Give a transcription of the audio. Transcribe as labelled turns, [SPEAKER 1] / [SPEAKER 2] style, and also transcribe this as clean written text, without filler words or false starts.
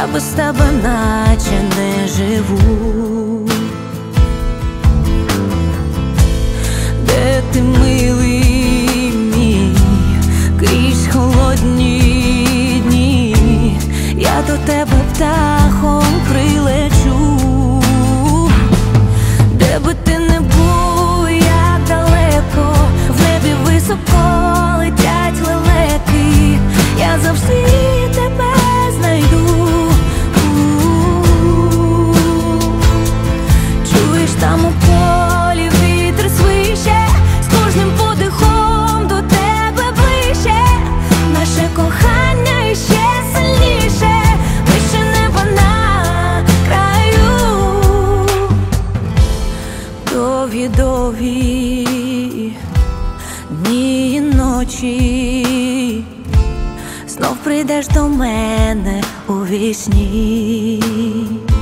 [SPEAKER 1] я без тебе наче не живу. Де ти, милий мій, крізь холодні дні, я до тебе птахом прилечу. Де би ти не був, як далеко, в небі високо летять лелеки, я завжди тебе знайду. Чуєш, там у полі вітер свище, з кожним подихом до тебе ближче, наше кохання іще сильніше, вище неба на краю. Довгі-довгі дні і ночі, знов прийдеш до мене у вісні.